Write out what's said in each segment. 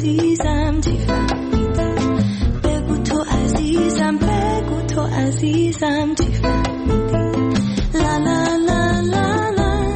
عزیزم چی فهمیدی؟ بگو تو عزیزم، بگو تو عزیزم چی فهمیدی؟ لا لا لا لا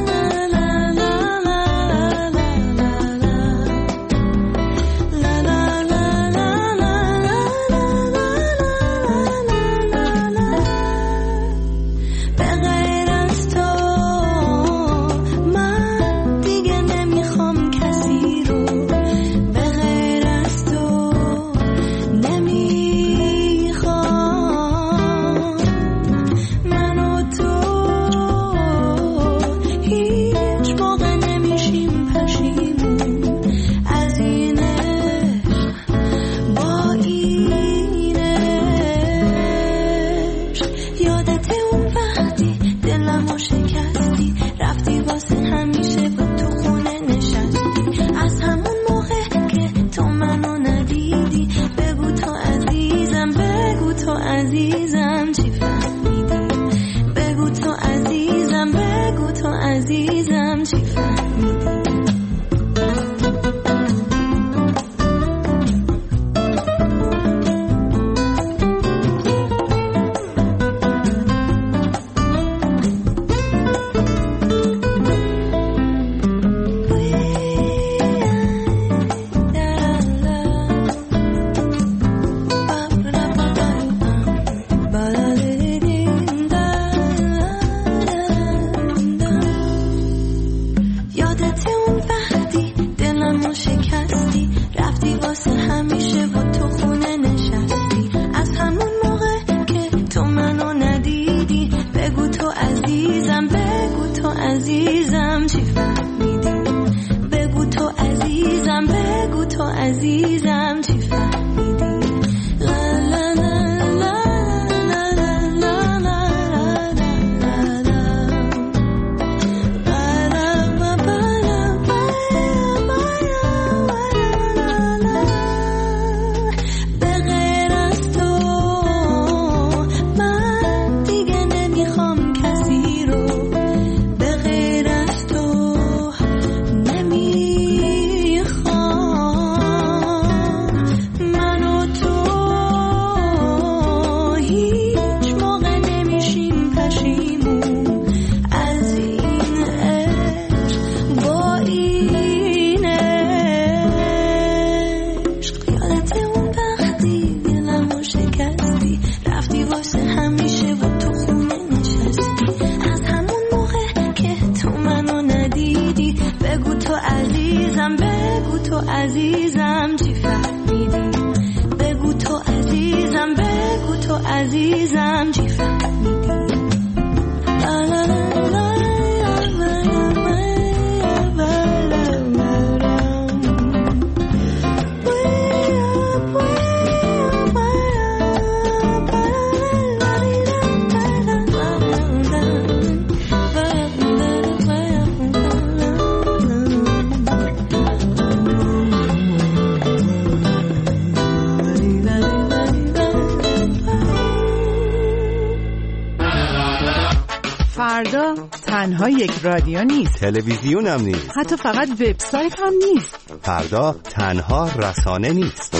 فردا تنها یک رادیو نیست، تلویزیون هم نیست، حتی فقط وبسایت هم نیست. فردا تنها رسانه نیست.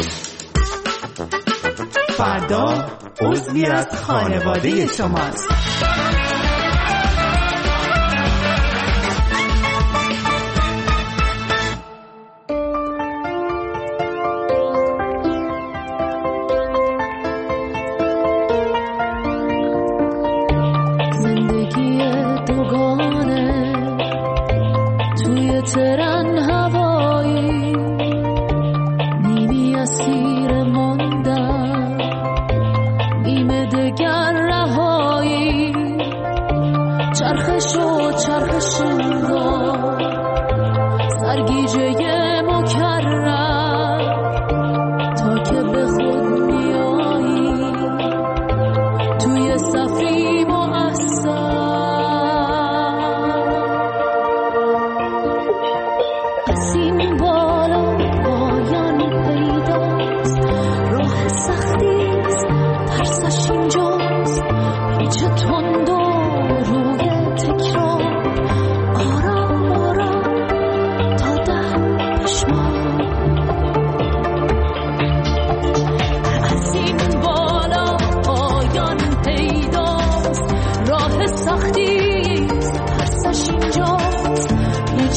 فردا عضوی از خانواده شماست.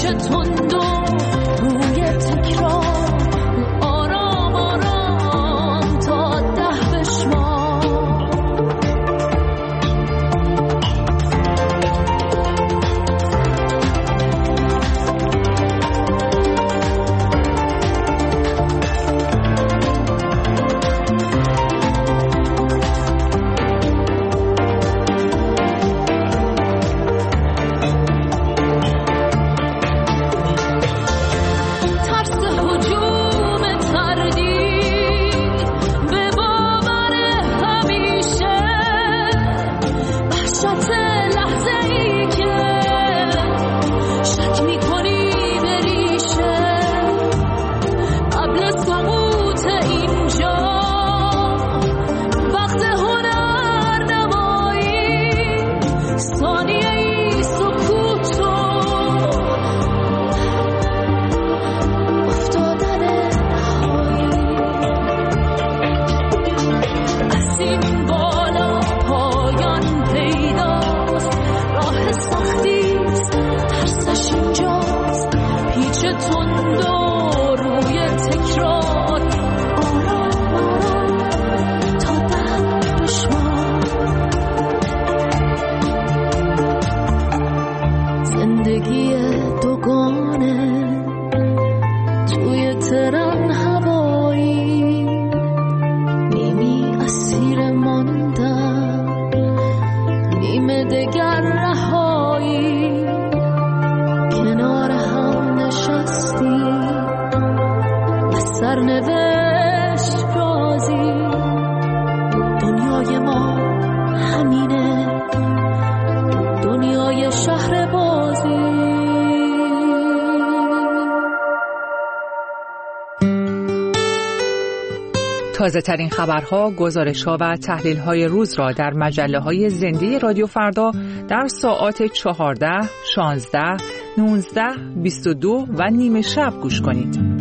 تازه ترین خبرها، گزارش‌ها و تحلیل‌های روز را در مجله‌های زنده رادیو فردا در ساعات 14, 16, 19, 22 و نیمه شب گوش کنید.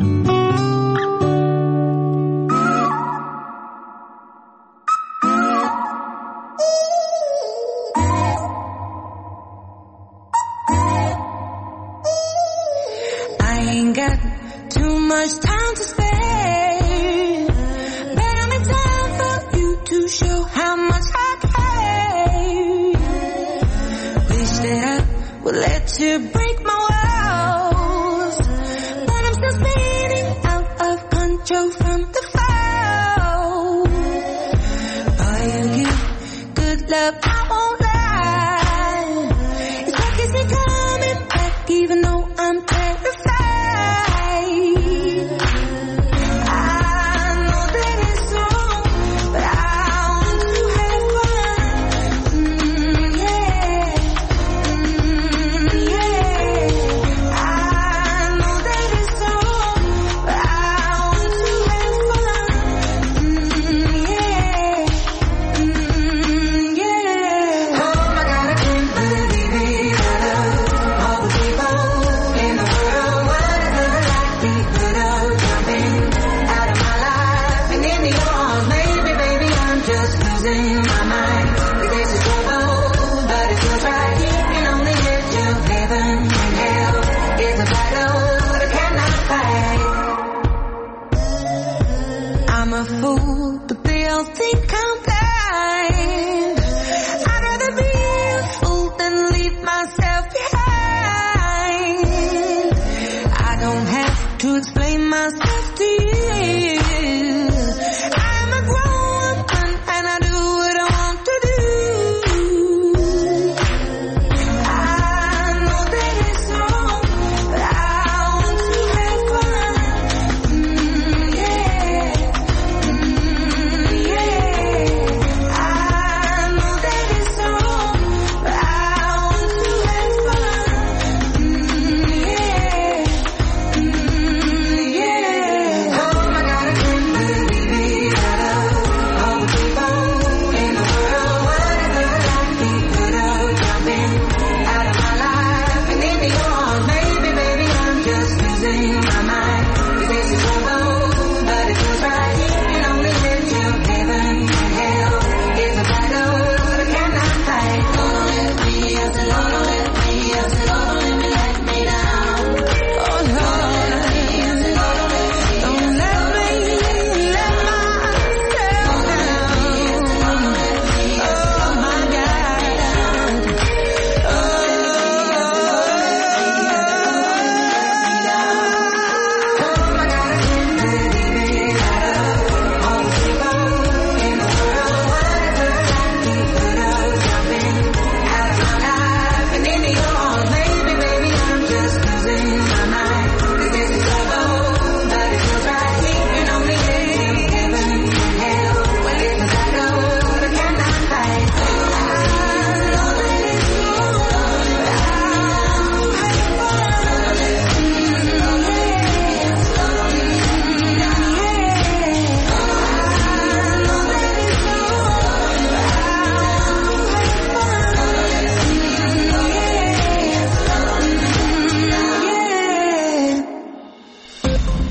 I'm a grown woman and I do what I want to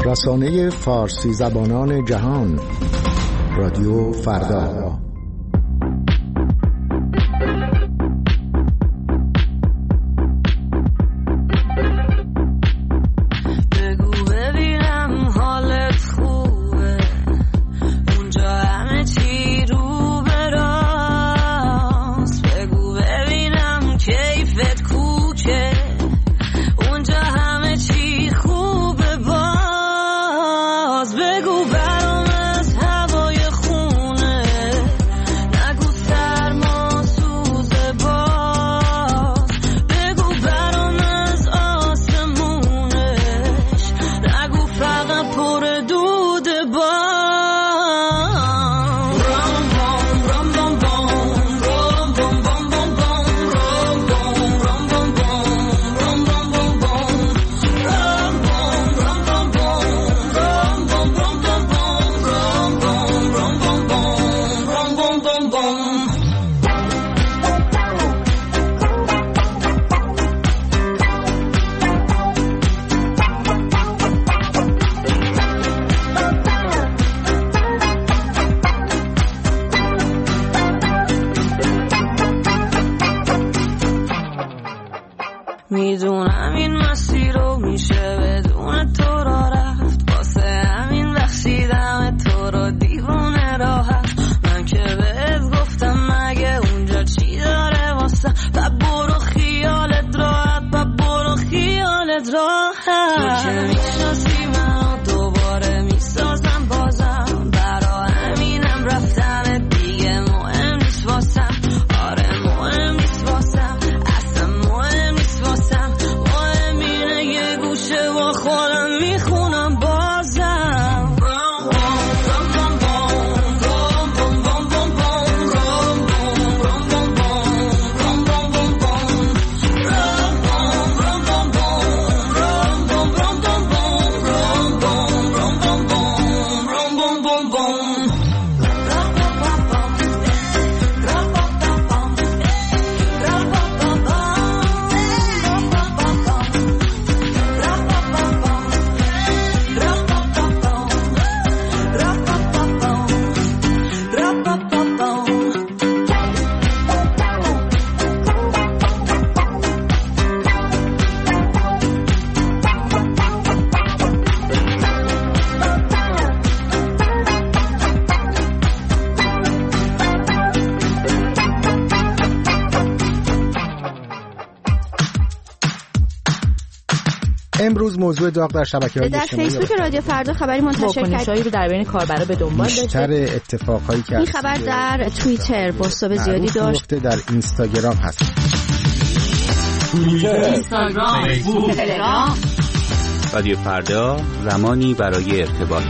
رسانه فارسی زبانان جهان، رادیو فردا. میدونم این مسیر رو میشه بدون تو را رفت، واسه همین بخشیدم تو رو دیوونه راحت. من که بهت گفتم مگه اونجا چی داره واسه، و برو خیالت راحت، و برو خیالت راحت. تو که میشناسی منو دوباره میسازم بازم، برا همینم رفتن دیگه مهم نیست واسم. آره مهم نیست واسم، اصلا مهم نیست واسم. مهم اینه یه گوشه با خودم میخونم بازم. امروز موضوع داغ در شبکه‌های اجتماعی در فیسبوک رادیو فردا خبری منتشر کرد رو در بین کاربرا به دنبال داشته. بیشتر اتفاقایی که این خبر در توییتر بازتاب زیادی داشت، در اینستاگرام هست. توییتر، اینستاگرام، فیسبوک، تلگرام. رادیو فردا، زمانی برای ارتباط.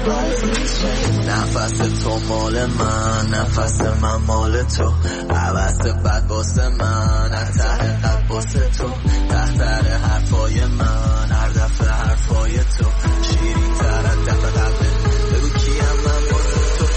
نفس تو مال من، نفس من مال تو، عوض بد واسه من، از ته قلب واسه تو، تحتر حرفای من، هر دفعه حرفای تو شیرین تر از دفعه قبله. بگو کیم من واسه تو.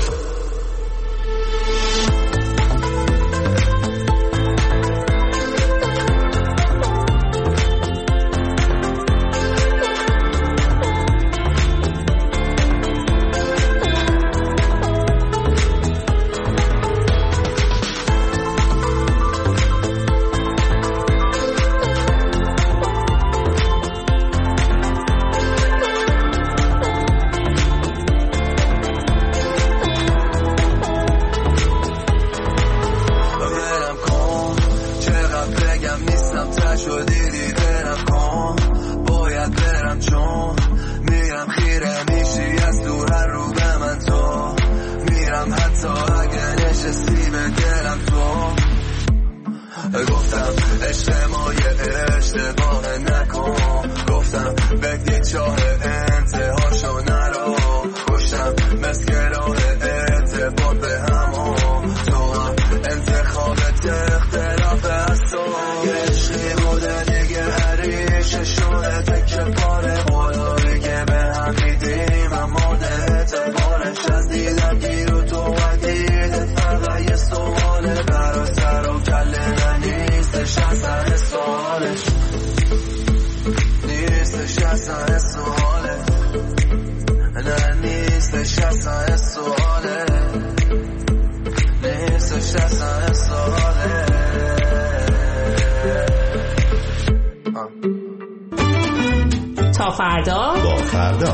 تا فردا با فردا.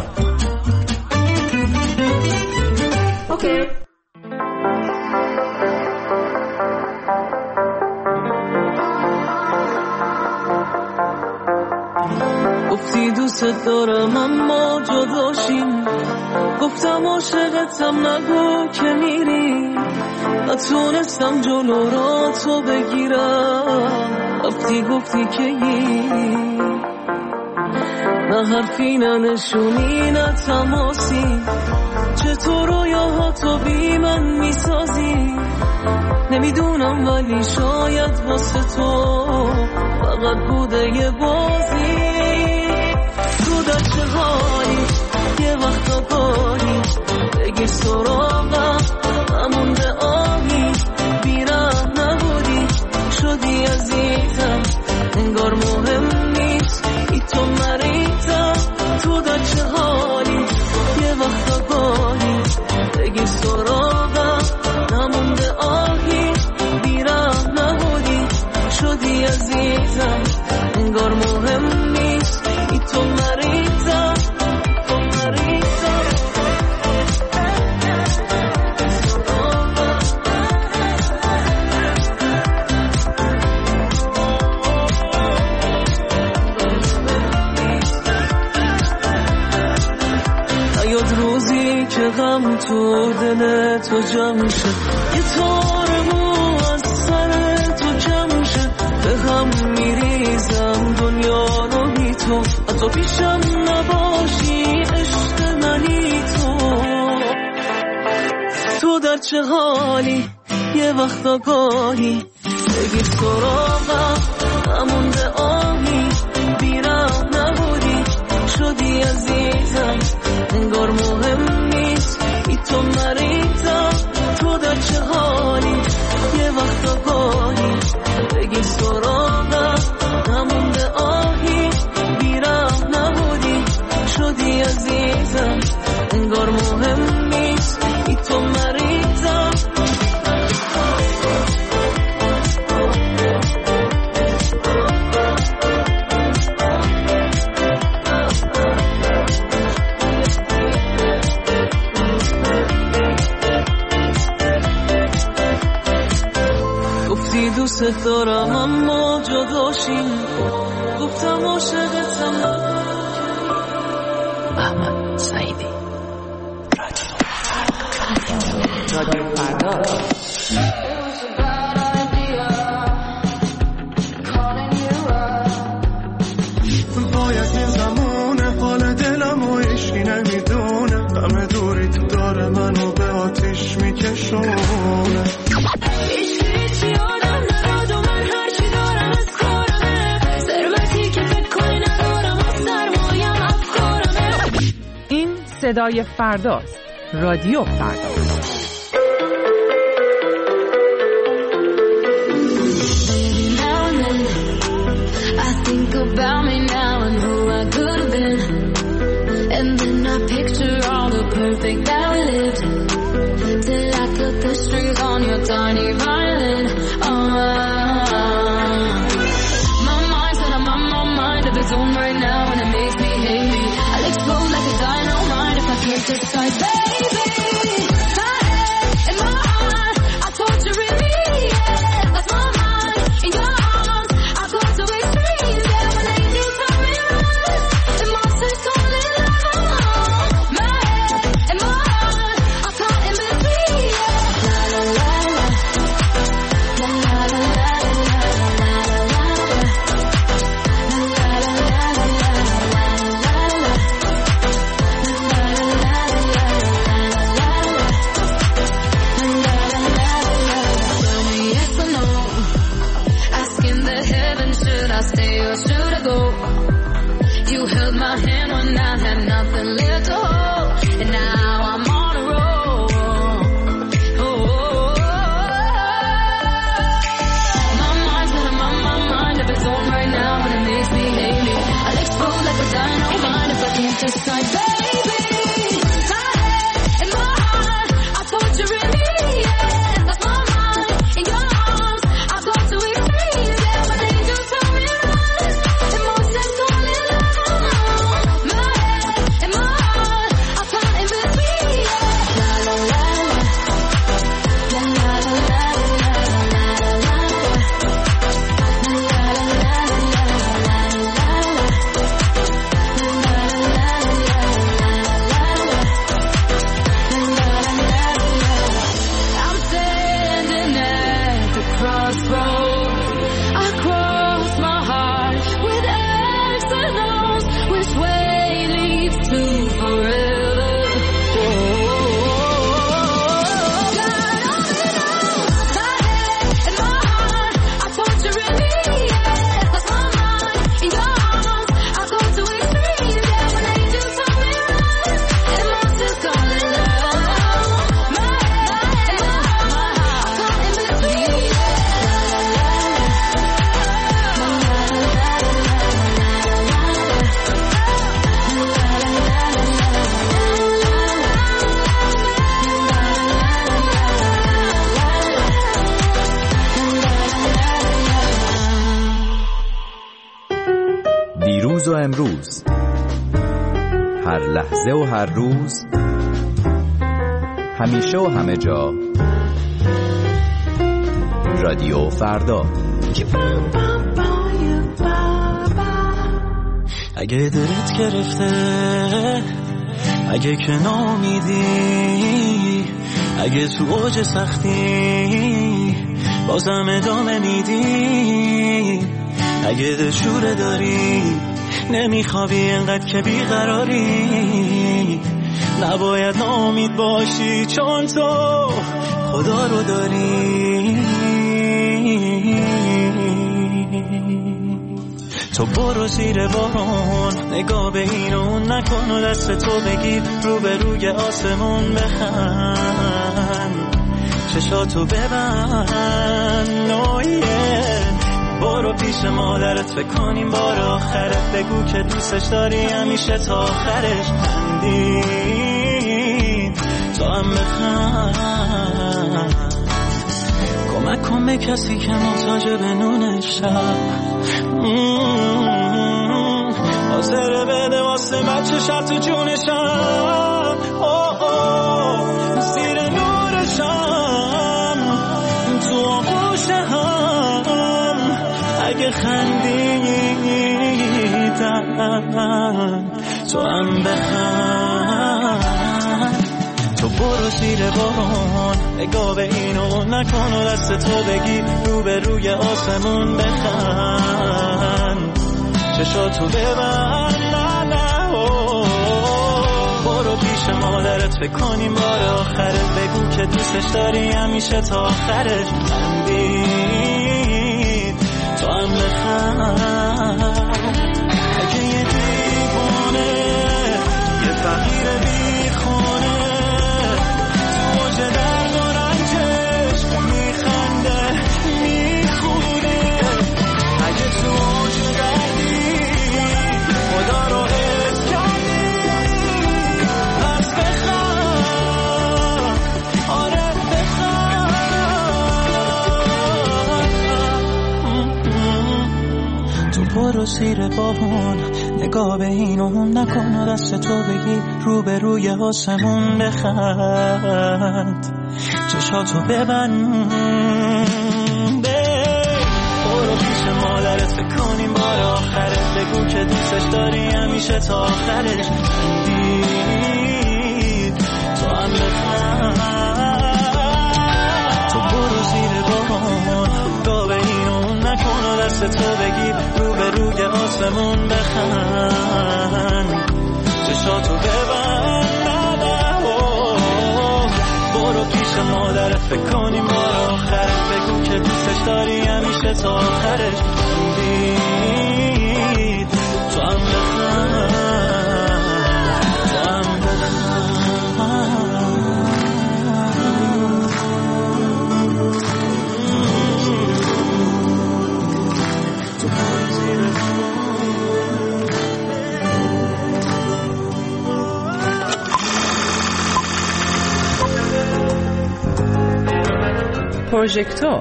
اوکی. گفتی دوست دارم اما جداشیم، گفتم عاشقتم نگو که میری، نتونستم جلو را تو بگیرم، رفتی گفتی که یی، نه حرفی نه نشونی نه تماسی، چطور رویاها تو بی من میسازی، نمیدونم ولی شاید واسه تو فقط بوده یه بازی. تو در چه حالی یه وقت آگاهی بگیر سراغم، نمونده آهی بیرم نبودی شدی عزیزم، انگار مهم نیست ای تو مریضم. تو در چه حالی یه وقت آگاهی بگیر سراغم، نمونده آهی بیرم نبودی شدی عزیزم، انگار مهم نیست ای تو مریضم، تو مریضم. نیاد روزی که غم تو دل تو جمع شه، یه تار مو از سر تو جمع شه، به هم میریزم دنیا رو بی تو، حتی پیشم نباشی عشق منی تو. تو در چه حالی یه وقت آگاهی بگیر سراغم، نمونده آهی بیرم نبودی شدی عزیزم، انگار مهم نیست ای تو مریضم. تو در چه حالی یه وقت آگاهی بگیر سراغم، نمونده آهی بیرم نبودی شدی عزیزم، انگار مهم نیست ای تو مریضم. گفتی دوست دارم اما جداشیم، گفتم عاشقتم. محمد سعیدی، رادیو فردا. باید این زمان حال دلم و عشقی نمیدونه، همه دوری تو داره منو به آتیش میکشونه. هیچ یادم نراد و من هرچی دارم از کارمه، ثروتی که فکر کنی ندارم و سرمایم افکارمه. این صدای فرداست، رادیو فردا. About me now and who I could have been, and then I picture all the perfect that we lived, till I cut the strings on your tiny violin. My mind's on my mind of its own right now, and it makes me hate me. I'll explode like a dynamite if I can't decide, baby. My head and my heart are torturing me, yeah. That's my mind in your arms. I go to extremes, yeah. دیروز و امروز، هر لحظه و هر روز، همیشه و همه جا، رادیو فردا. اگه دلت گرفته، اگه که نامیدی، اگه تو اوج سختی بازم ادامه میدی، اگه دلشوره داری نمیخوابی انقدر که بیقراری، نباید ناامید باشی چون تو خدا رو داری. تو برو زیر بارون، نگاه به این و اون نکن و دست تو بگیر رو به روی آسمون بخند، چشاتو ببند برو پیش مادرت فکر کنیم بار آخرت، بگو که دوستش داری همیشه تا آخرش، خندید تو هم بخند، کمک کن به کسی که محتاج به نون شب، حاضر بده واسه بچه شب تو جونشم، زیر نورشم تو آغوشم، اگه خندیدم تو هم بخند، تو برو زیر بارون، نگاه به اینو نکن و دست تو بگیر رو به روی آسمون بخند، چشاتو ببند، نه برو پیش پیش مادرت فکر کنیم بار آخره، بگو که دوستش داری همیشه تا آخرش. خندید تو هم بخند، اگه یه دیوانه یه فقیر بیخونه تو اوج درد و رنجش میخنده میخونه، اگه تو اوج دردی خدا رو حس کردی پس بخند، آره بخند. تو برو زیر بارون نگاه به این اون نکن و دست تو بگی رو به روی آسمون بخند، چشاتو ببند، برو پیش مادرت فکر کنیم بار آخره، بگو که دوستش داری همیشه تا آخرش. خندید تو هم بخند، تو برو زیر بارون نگاه به این اون نکن و دست تو بگی رو به روی آسمون بخند، چشاتو ببند. برو پیش مادرت فکر کنیم بار آخره، بگو که دوستش داری همیشه تا آخرش. خندید تو هم بخند، تو هم پروژکتور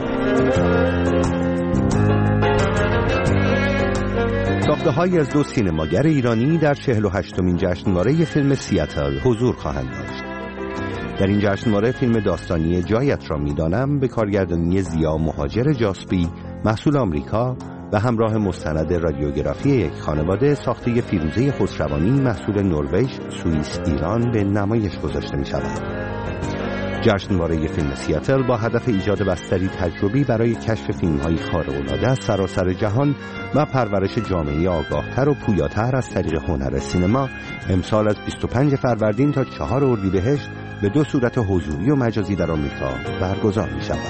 ساخته‌هایی از دو سینماگر ایرانی در 48مین جشنواره فیلم سیاتل حضور خواهند داشت. در این جشنواره فیلم داستانی جایت را میدانم به کارگردانی زیا مهاجر جاسبی محصول آمریکا و همراه مستند رادیوگرافی یک خانواده ساخته فیروزه خسروانی محصول نروژ، سوئیس، ایران به نمایش گذاشته می شود. جشنواره فیلم سیاتل با هدف ایجاد بستری تجربی برای کشف فیلم‌های خارق‌العاده از سراسر جهان و پرورش جامعه آگاهتر و پویاتر از طریق هنر سینما، امسال از 25 فروردین تا 4 اردیبهشت به دو صورت حضوری و مجازی در آمریکا برگزار می‌شود.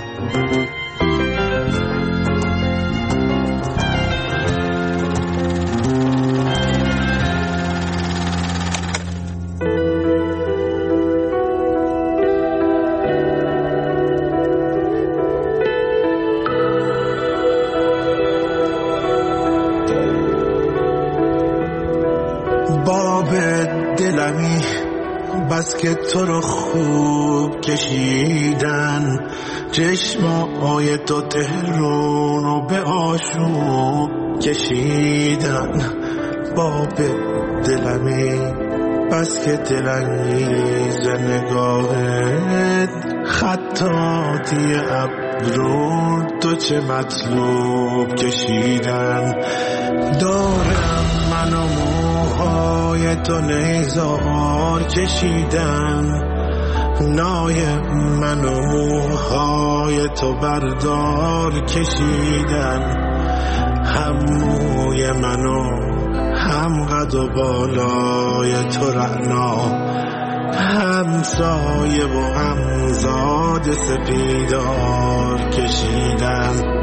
بس که تو رو خوب کشیدن، چشمای تو تهرون رو به آشوب کشیدن. باب دلمی بس که دلانگیز نگاهت، خطاطی ابرو تو چه مطلوب کشیدن. دارم من و موهای تو نیزار کشیدن، نای من و موهای تو بردار کشیدن. هم موی منو هم قد و بالای تو رعنا، هم سایه و هم زاد سپیدار کشیدن.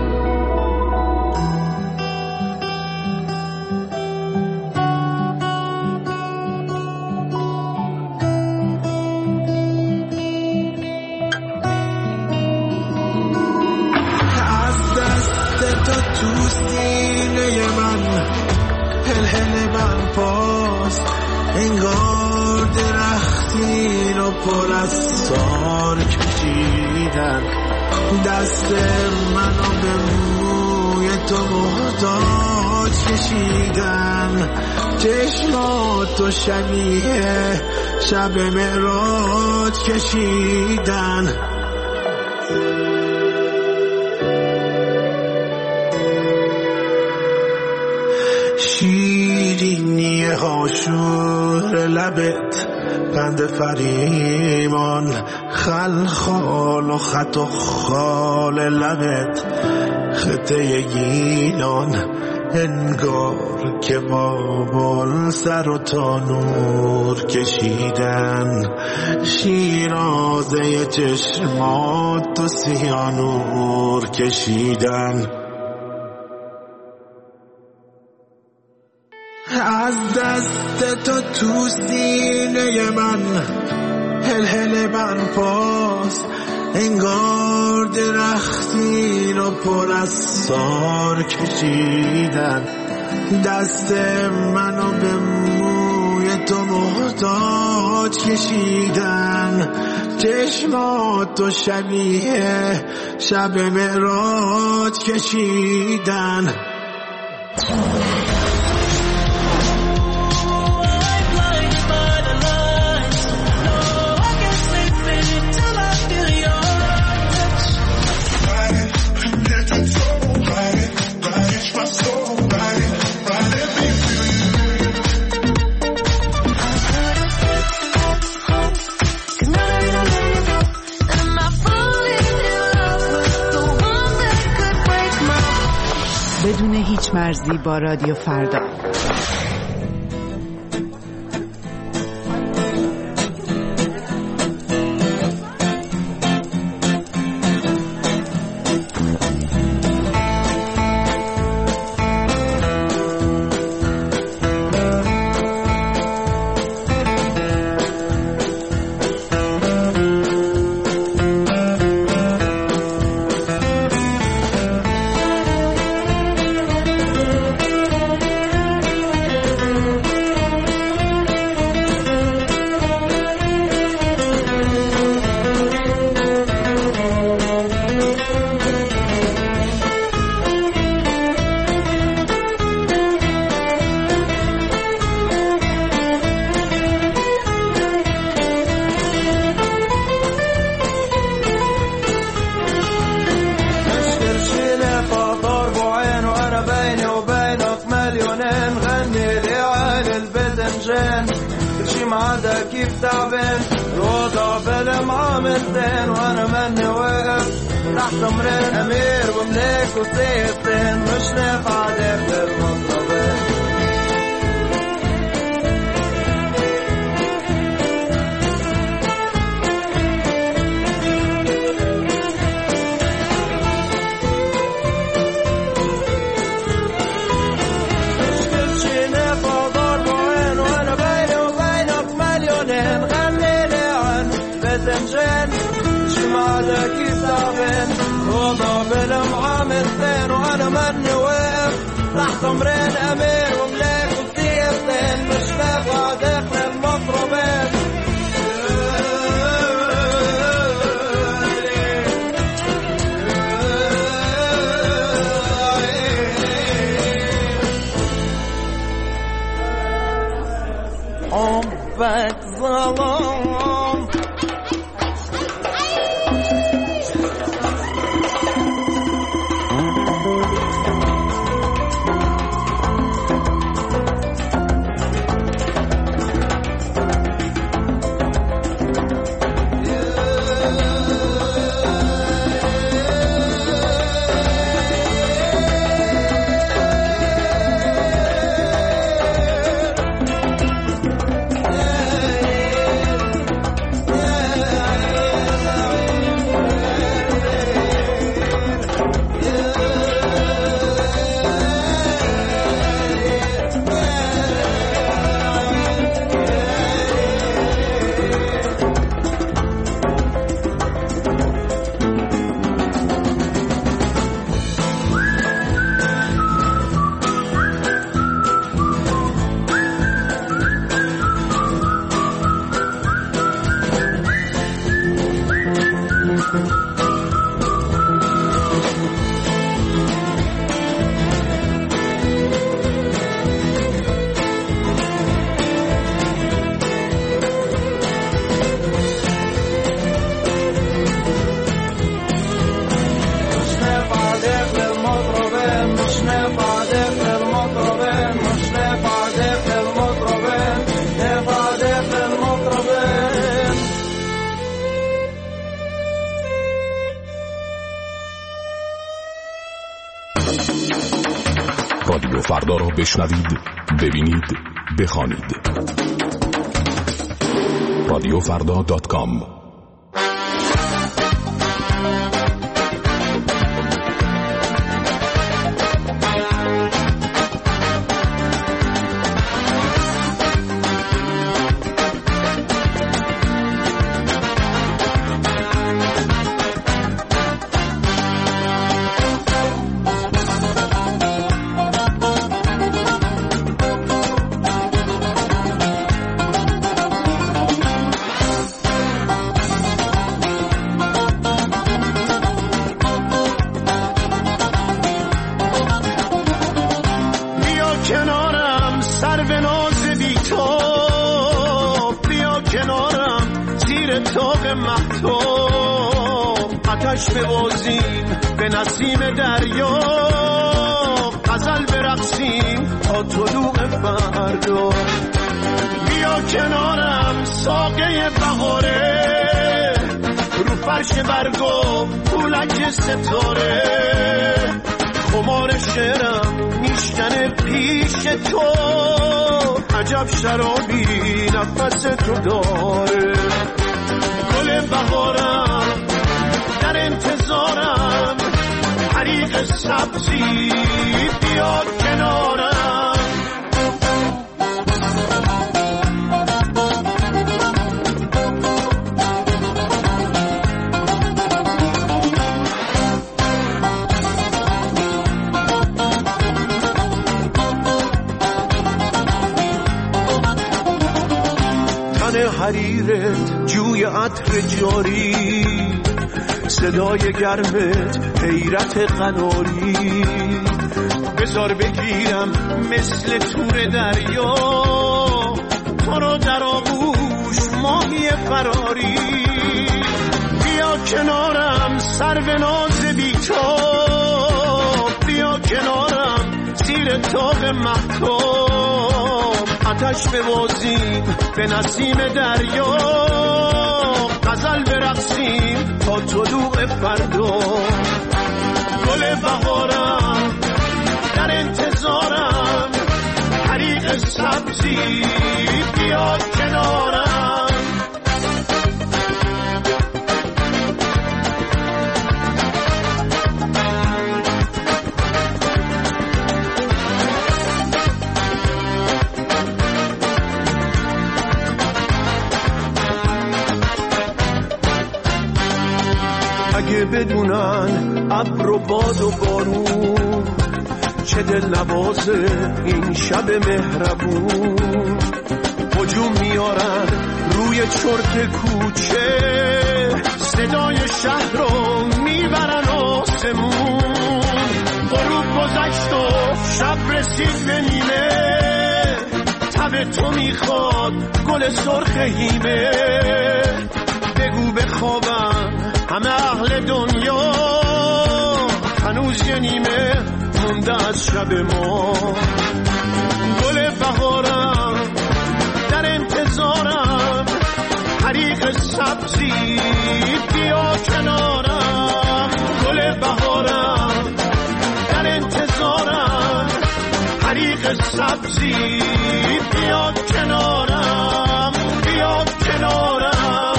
انگار درختی رو پر از سار کشیدن. دست منو به موی تو محتاج کشیدن. چشماتو شبیه شب معراج کشیدن. شیرینی هاشور لبت، قند فریمان، خلخال و خط و خال لبت، خطه گیلان، انگار که بابل سر و تا نور کشیدن، شیرازه چشمات و سیانور کشیدن. از دست تو سینه من هل برپاس، انگار درختی رو پر از سار کشیدن. دست منو به موی تو محتاج کشیدن، چشماتو شبیه شب معراج کشیدن. بدون هیچ مرزی با رادیو فردا. فردا را بشنوید، ببینید، بخوانید. رادیوفردا.com. ببازیم به نسیم دریا، غزل برقصیم تا طلوع فردا. بیا کنارم ساقه بهاره، رو فرش برگا پولک ستاره، خمار شعرم میشکنه پیش تو، عجب شرابی نفس تو داره. گل بهارم در انتظارم، حریق سبزی بیاد کنارم. تن حریرت جوی عطر جاری، صدای گرمت حیرت قناری، بذار بگیرم مثل تور دریا، تو رو در آغوش ماهی فراری. بیا کنارم سرو ناز بی‌تاب، بیا کنارم زیر تاق مهتاب، آتش ببازیم به نسیم دریا، غزل برقصیم تا طلوع فردا. گل بهارم در انتظارم، حریق سبزی بیاد کنارم. اگه بدونن ابر و باد و بارون، چه دل نوازه این شب مهربون. هجوم میارن روی چرت کوچه، صدای شهر رو میبرن آسمون. غروب گذشت و شب رسید به نیمه، تب تو میخواد گل سرخ هیمه. بگو بخوابن همه اهل دنیا، هنوز یه نیمه مونده از شب ما. گل بهارم در انتظارم، حریق سبزی بیا کنارم. گل بهارم در انتظارم، حریق سبزی بیا کنارم، بیا کنارم.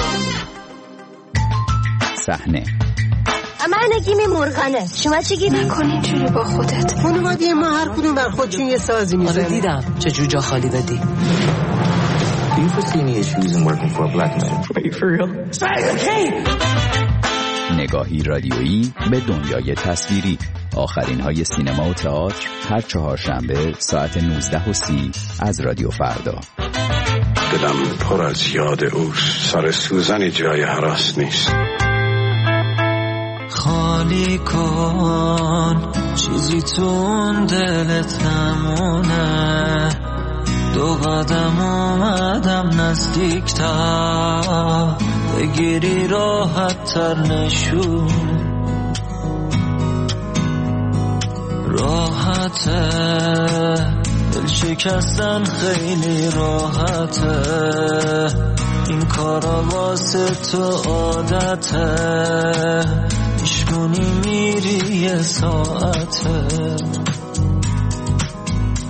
صحنه من گیم مرغانه، شما چی گیم میکنی؟ جوری با خودت خانواده ما هر کدوم بر خودشون یه سازی میزنن. آره دیدم چه جو جا خالی بدی. Do you foresee any issues in working for a black man? Are you for real? نگاهی رادیویی به دنیای تصویری. آخرین های سینما و تئاتر هر چهارشنبه ساعت 19:30 از رادیو فردا. دلم پر از یاد اوست، سر سوزنی جای هراس نیست. خالی کن چیزی تون دلت همونه، دو قدم اومدم نزدیک‌تر، بگیری راحت تر نشون. راحته دل شکستن خیلی راحته، این کارا واسه تو عادته، میشکنی میری یه ساعته.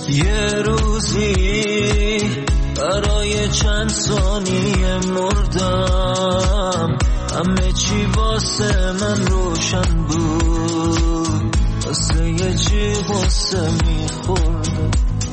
یه روزی برای چند ثانیه مردم، همه چی واسه من روشن بود، واسه یه چی واسه میخوردم.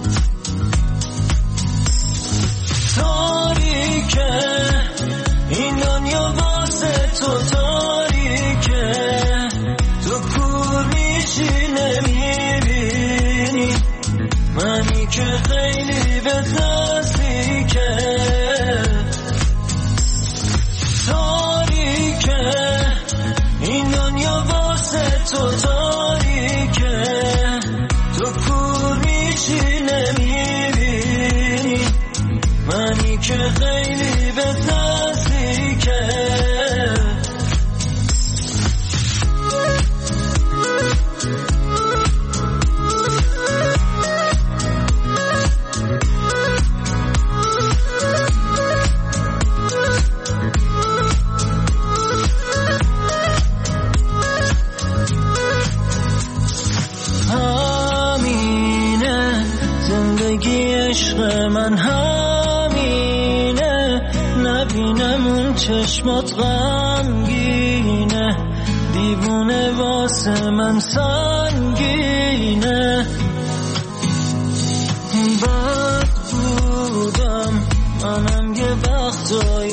تاریکه این دنیا واسه تو، تاریکه تو کور میشی نمیبینی منی که خیلی به نزدیکه. تاریکه این دنیا واسه تو، تاریکه تو کور میشی نمیبینی منی که خیلی به نزدیکه. همینه زندگی عشق من، همینه نبینم اون چشمات غمگینه، دیوونه واسه من سنگینه. بد بودم منم یه وقتایی